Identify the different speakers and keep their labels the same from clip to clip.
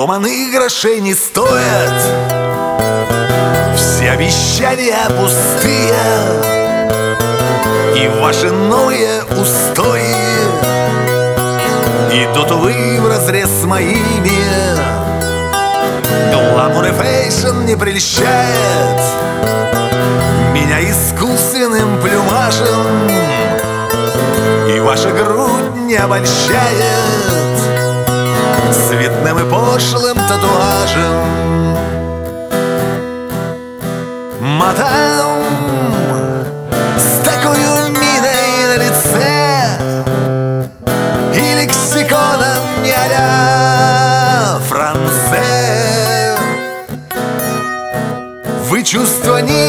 Speaker 1: ломаных грошей не стоят все обещания пустые и ваши новые устои идут, увы, вразрез с моими. Гламур и фэшн не прельщает меня искусственным плюмажем, и ваша грудь не обольщает цветным и пошлым татуажем. Мадам, с такой миной на лице и лексиконом не а-ля франце, вы чувства низменные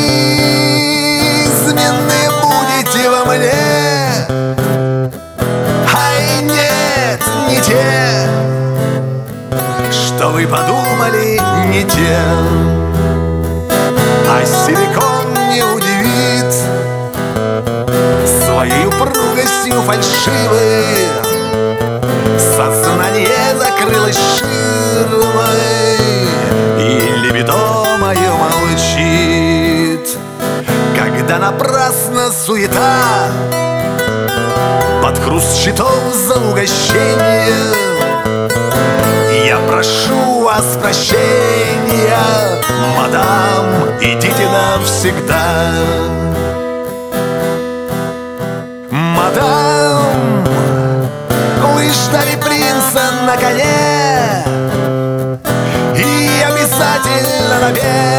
Speaker 1: будете во мне. Ай, нет, не те, что вы подумали, не те. А силикон не удивит своей упругостью фальшивой. Сознание закрылось ширмой, и либидо мое молчит, когда напрасно суета под хруст счетов за угощение. Я прошу вас прощения, мадам, идите навсегда. Мадам, вы ждали принца на коне, и обязательно на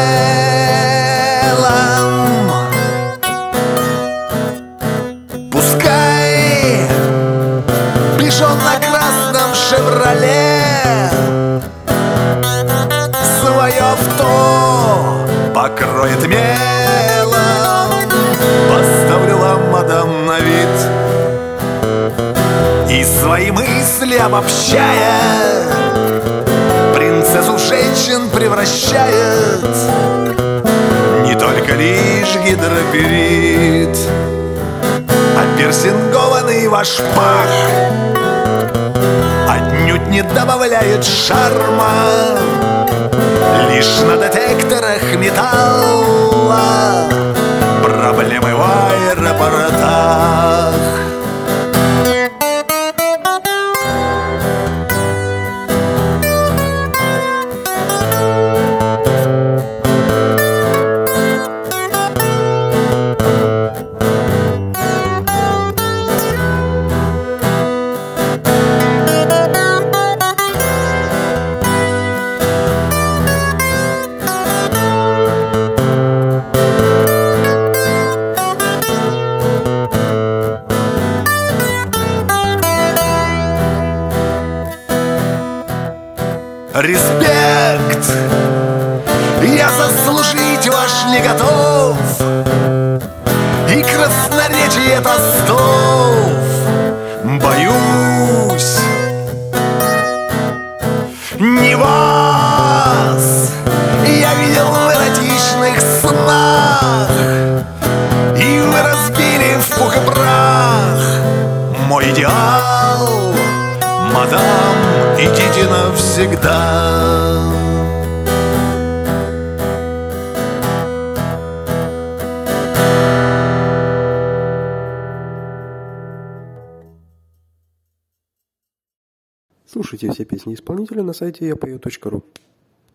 Speaker 1: белом. Пускай пижон на красном «Шевроле» свое авто покроет мелом. Поставлю вам, мадам, на вид и свои мысли обобщая, принцессу в женщин превращает не только лишь гидроперит, а персингованный ваш пах отнюдь не добавляет шарма. Лишь на детекторах металла проблемы в аэропортах. Респект я заслужить ваш не готов, и красноречие тостов боюсь. Не вас я видел в эротичных снах, и вы разбили в пух и прах мой идеал. Мадам, идите навсегда.
Speaker 2: Слушайте все песни исполнителя на сайте yapою.ru.